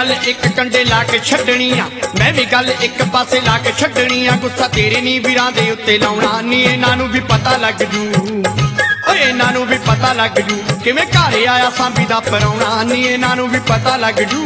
गल एक कंडे ला के छड्डनी आ, मैं भी गल एक पासे ला के छड्डनी आ। गुस्सा तेरे नी वीरां दे उत्ते लाउणा नी, इन्हां नूं भी पता लग जू, ओए इन्हां नूं भी पता लग जू किवें घर आया सांभी दा परौणा नी, इन्हां नूं भी पता लग जू।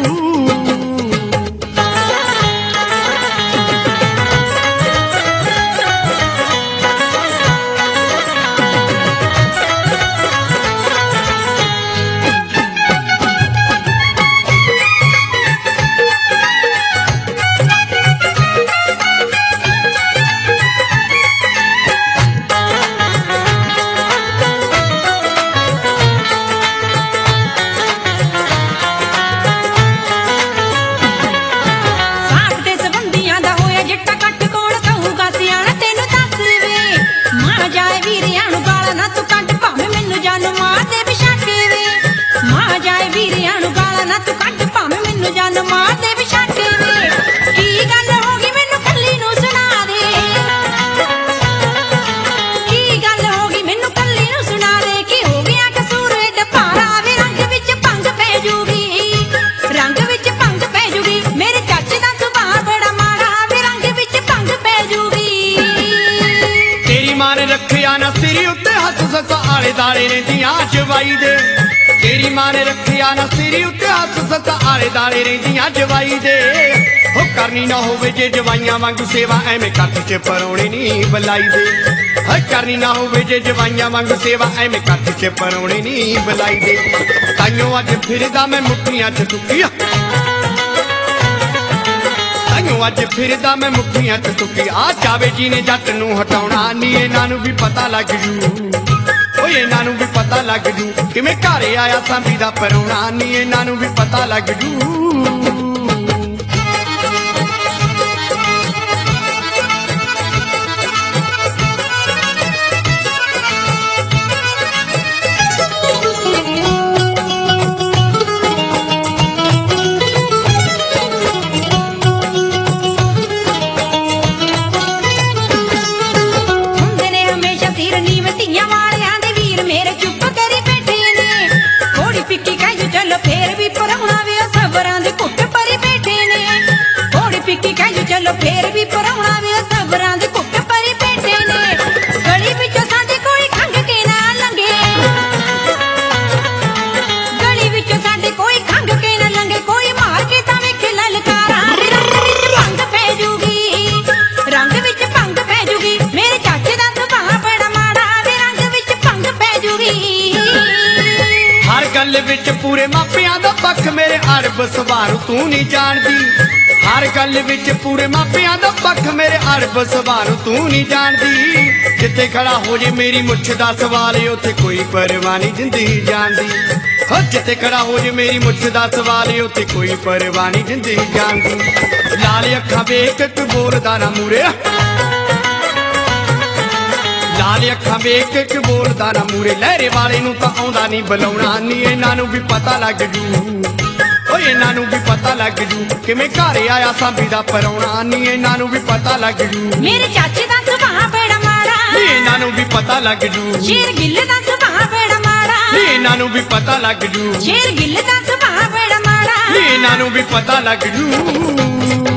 ना सिर उत्ते हथ सस आले दाले रहिंदियां जवाई दे, तेरी मां ने रखिया ना सिर उत्ते हथ सस आले दाले रहिंदियां जवाई दे। हो करनी ना होवे जे जवाइयां वांगू सेवा, एवें कथ च परौणे नी बलाई दे। हो करनी ना होवे जे जवाइयां वांगू सेवा, एवें कथ च परौणे नी बलाई दे। ताइयों अज फिरदा मैं मुट्ठियां च तुकिया, अज फिरदा मैं मुट्ठियां च तुकी। आ चावे जी ने जट नूं हटाउणा नी, इन्हां नूं भी पता लग जू, ओए इन्हां नूं भी पता लग जू किवें घर आया सांभी दा परौणा नी, इन्हां नूं भी पता लग जू। चलो फेर भी परौणा वे सबरां दे घुट भरी बैठे ने। गली विचों साडे कोई खंघ के ना लंघे, गली विचों साडे कोई खंघ के ना लंघे। कोई मार के तां वेखे ललकारा, रंग विच भंग पै जूगी, रंग विच भंग पै जूगी। मेरे चाचे दा सुभाऽ बड़ा माड़ा वे, रंग विच भंग पै जूगी। हर गल विच पूरे मापियां दा पक्ष, मेरे अरब सवारू तू नहीं जानदी। हर गल विच पूरे मापियां दा पक्ष, मेरे अरब सवार तू नहीं जानदी। जिथे खड़ा हो जे मेरी मुछ दा सवाल, उत्थे कोई परवाह नहीं जिंदगी जानदी। हो जिथे खड़ा हो जे मेरी मुछ दा सवाल, उत्थे कोई परवाह नहीं जिंदगी जानदी। लाल अखां वेख के बोलदा ना मूरे, लाल अखां वेख के बोलदा ना मूरे। लहरे वाले नूं तां आउंदा नहीं बुलाउणा नी, इन्हां नूं भी पता लग जू, ओए इन्हां नूं भी पता लग जू किवें घर आया सांभी दा परौणा नी, इन्हां नूं भी पता लग जू। मेरे चाचे दा सुभाऽ बड़ा माड़ा, इन्हां नूं भी पता लग जू। शेर गिल दा सुभाऽ बड़ा माड़ा, इन्हां नूं भी पता लग जू। शेर गिल दा सुभाऽ बड़ा माड़ा, इन्हां नूं भी पता लग जू।